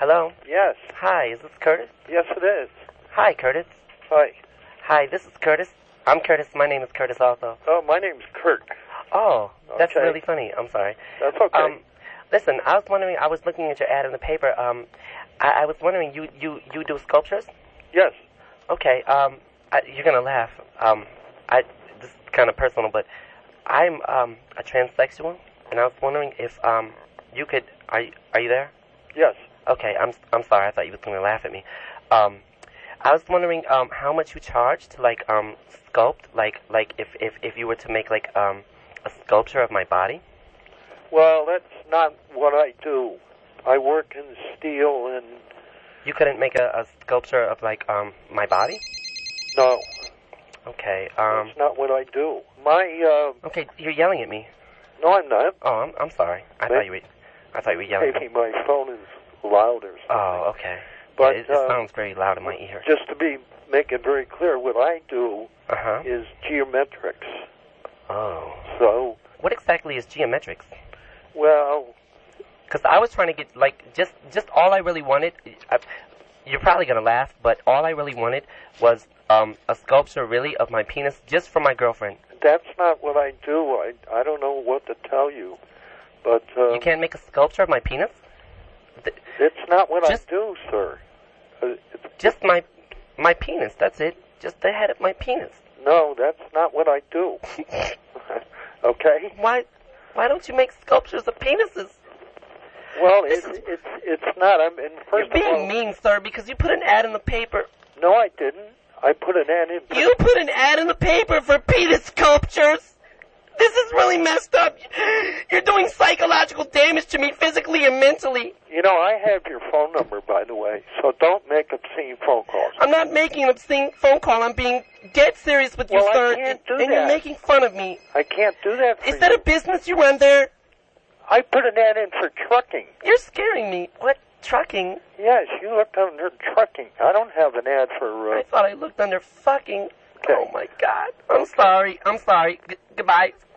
Hello? Yes. Hi, is this Curtis? Yes, it is. Hi, Curtis. Hi. Hi, this is Curtis. I'm Curtis. My name is Curtis also. Oh, my name's Kurt. Oh, that's Okay. really funny. I'm sorry. That's okay. Listen, I was wondering, I was looking at your ad in the paper. I was wondering, you do sculptures? Yes. Okay, you're gonna laugh. This is kind of personal, but I'm, a transsexual, and I was wondering if, you could, are you there? Yes. Okay, I'm sorry, I thought you was gonna laugh at me. I was wondering, how much you charge to, like, sculpt, like, if you were to make, like, a sculpture of my body? Well, that's not what I do. I work in steel and... You couldn't make a sculpture of, like, my body? No. Okay, That's not what I do. My, Okay, you're yelling at me. No, I'm not. Oh, I'm sorry. I thought you were yelling at me. Maybe my phone is loud or something. Oh, okay. But, yeah, it sounds very loud in my ear. Just to make it very clear, what I do Uh-huh. is geometrics. Oh. So... What exactly is geometrics? Well... Because I was trying to get, like, just all I really wanted... you're probably going to laugh, but all I really wanted was a sculpture, really, of my penis just for my girlfriend. That's not what I do. I don't know what to tell you. But... You can't make a sculpture of my penis? It's not what I do, sir. Just my penis, that's it. Just the head of my penis. No, that's not what I do. Okay? Why don't you make sculptures of penises? Well, it's not. You're being mean, sir, because you put an ad in the paper. No, I didn't. I put an ad in... You put an ad in the paper for penis sculptures? This is really messed up. You're doing psychological damage to me physically and mentally. You know, I have your phone number, by the way, so don't make obscene phone calls. I'm not making an obscene phone call. I'm being dead serious with you, sir. I can't do and you're making fun of me. I can't do that for Is that a business you run there? I put an ad in for trucking. You're scaring me. What? Trucking? Yes, you looked under trucking. I don't have an ad for... I thought I looked under fucking... Okay. Oh, my God. I'm sorry. Goodbye.